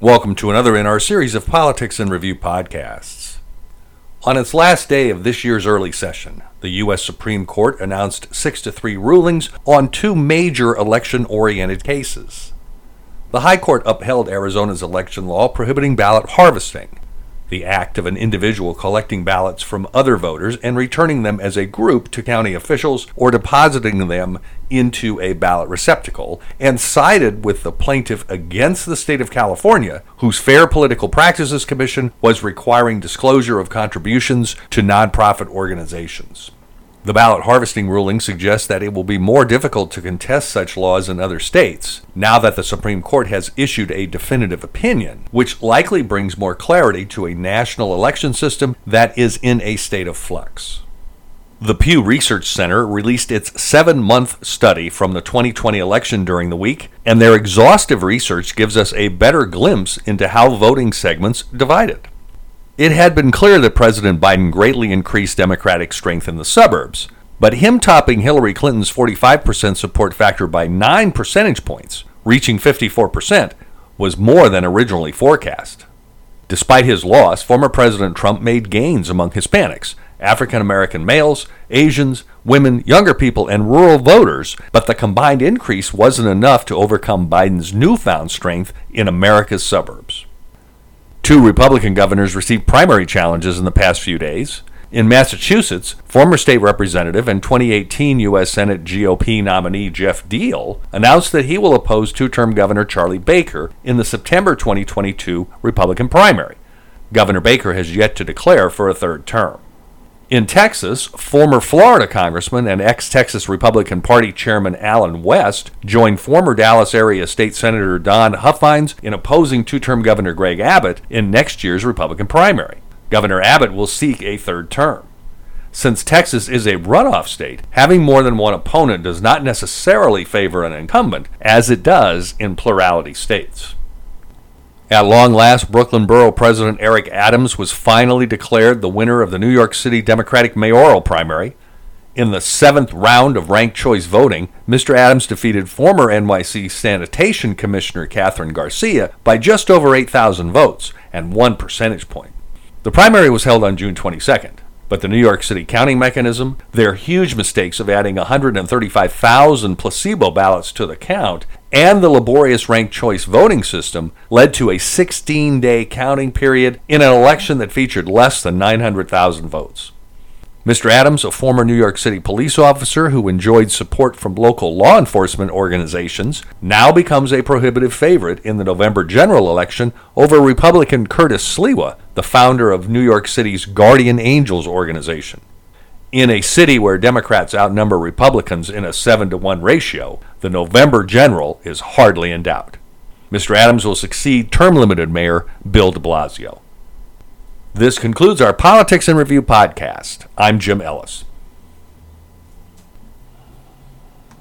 Welcome to another in our series of Politics in Review podcasts. On its last day of this year's early session, the U.S. Supreme Court announced 6-3 rulings on two major election-oriented cases. The High Court upheld Arizona's election law prohibiting ballot harvesting, the act of an individual collecting ballots from other voters and returning them as a group to county officials or depositing them into a ballot receptacle, and sided with the plaintiff against the state of California, whose Fair Political Practices Commission was requiring disclosure of contributions to nonprofit organizations. The ballot harvesting ruling suggests that it will be more difficult to contest such laws in other states, now that the Supreme Court has issued a definitive opinion, which likely brings more clarity to a national election system that is in a state of flux. The Pew Research Center released its 7-month study from the 2020 election during the week, and their exhaustive research gives us a better glimpse into how voting segments divided. It had been clear that President Biden greatly increased Democratic strength in the suburbs, but him topping Hillary Clinton's 45% support factor by 9 percentage points, reaching 54%, was more than originally forecast. Despite his loss, former President Trump made gains among Hispanics, African American males, Asians, women, younger people, and rural voters, but the combined increase wasn't enough to overcome Biden's newfound strength in America's suburbs. Two Republican governors received primary challenges in the past few days. In Massachusetts, former state representative and 2018 U.S. Senate GOP nominee Jeff Deal announced that he will oppose two-term Governor Charlie Baker in the September 2022 Republican primary. Governor Baker has yet to declare for a third term. In Texas, former Florida Congressman and ex-Texas Republican Party Chairman Allen West joined former Dallas area State Senator Don Huffines in opposing two-term Governor Greg Abbott in next year's Republican primary. Governor Abbott will seek a third term. Since Texas is a runoff state, having more than one opponent does not necessarily favor an incumbent, as it does in plurality states. At long last, Brooklyn Borough President Eric Adams was finally declared the winner of the New York City Democratic mayoral primary. In the 7th round of ranked choice voting, Mr. Adams defeated former NYC Sanitation Commissioner Catherine Garcia by just over 8,000 votes and 1 percentage point. The primary was held on June 22nd, but the New York City counting mechanism, their huge mistakes of adding 135,000 placebo ballots to the count, and the laborious ranked choice voting system led to a 16-day counting period in an election that featured less than 900,000 votes. Mr. Adams, a former New York City police officer who enjoyed support from local law enforcement organizations, now becomes a prohibitive favorite in the November general election over Republican Curtis Sliwa, the founder of New York City's Guardian Angels organization. In a city where Democrats outnumber Republicans in a 7-to-1 ratio, the November general is hardly in doubt. Mr. Adams will succeed term-limited Mayor Bill de Blasio. This concludes our Politics in Review podcast. I'm Jim Ellis.